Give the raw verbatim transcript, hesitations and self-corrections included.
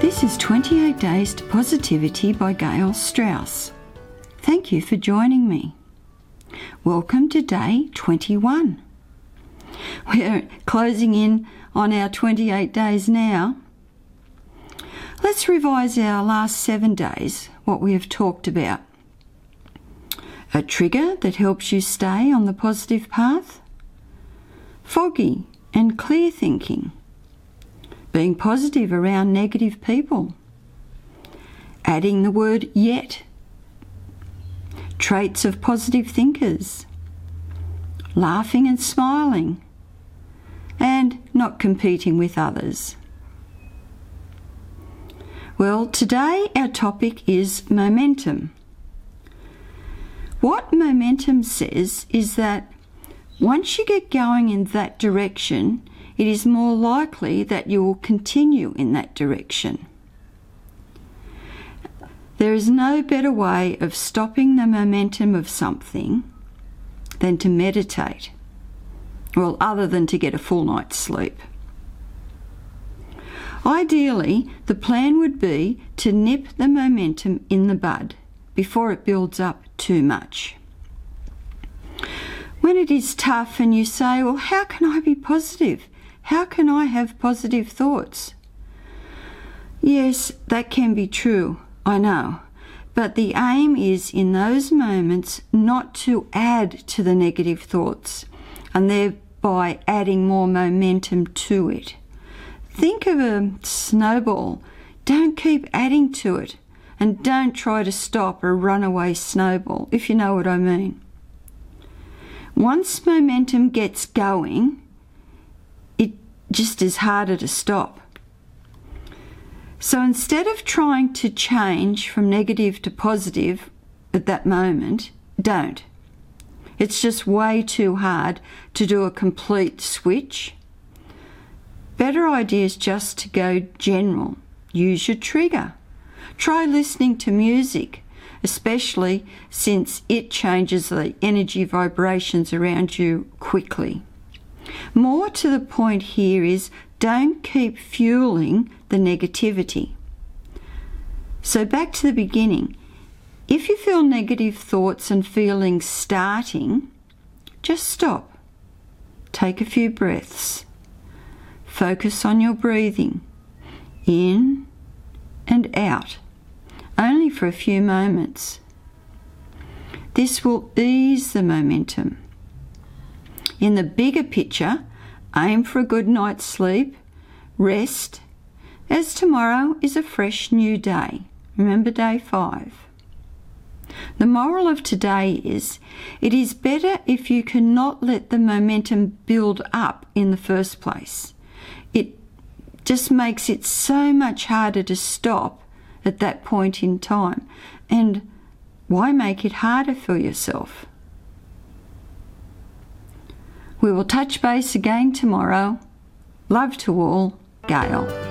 This is twenty-eight Days to Positivity by Gail Strauss. Thank you for joining me. Welcome to day twenty-one. We're closing in on our twenty-eight days now. Let's revise our last seven days, what we have talked about. A trigger that helps you stay on the positive path. Foggy and clear thinking. Being positive around negative people. Adding the word yet. Traits of positive thinkers. Laughing and smiling. And not competing with others. Well, today our topic is momentum. What momentum says is that once you get going in that direction, it is more likely that you will continue in that direction. There is no better way of stopping the momentum of something than to meditate. Well, other than to get a full night's sleep. Ideally, the plan would be to nip the momentum in the bud before it builds up too much. When it is tough and you say, well, how can I be positive? How can I have positive thoughts? Yes, that can be true, I know. But the aim is in those moments not to add to the negative thoughts and thereby adding more momentum to it. Think of a snowball. Don't keep adding to it and don't try to stop a runaway snowball, if you know what I mean. Once momentum gets going, it just is harder to stop. So instead of trying to change from negative to positive at that moment, don't. It's just way too hard to do a complete switch. Better idea is just to go general. Use your trigger. Try listening to music, especially since it changes the energy vibrations around you quickly. More to the point here is don't keep fueling the negativity. So back to the beginning. If you feel negative thoughts and feelings starting, just stop. Take a few breaths. Focus on your breathing, in and out, only for a few moments. This will ease the momentum. In the bigger picture, aim for a good night's sleep, rest, as tomorrow is a fresh new day. Remember day five. The moral of today is, it is better if you cannot let the momentum build up in the first place. It just makes it so much harder to stop at that point in time. And why make it harder for yourself? We will touch base again tomorrow. Love to all, Gail.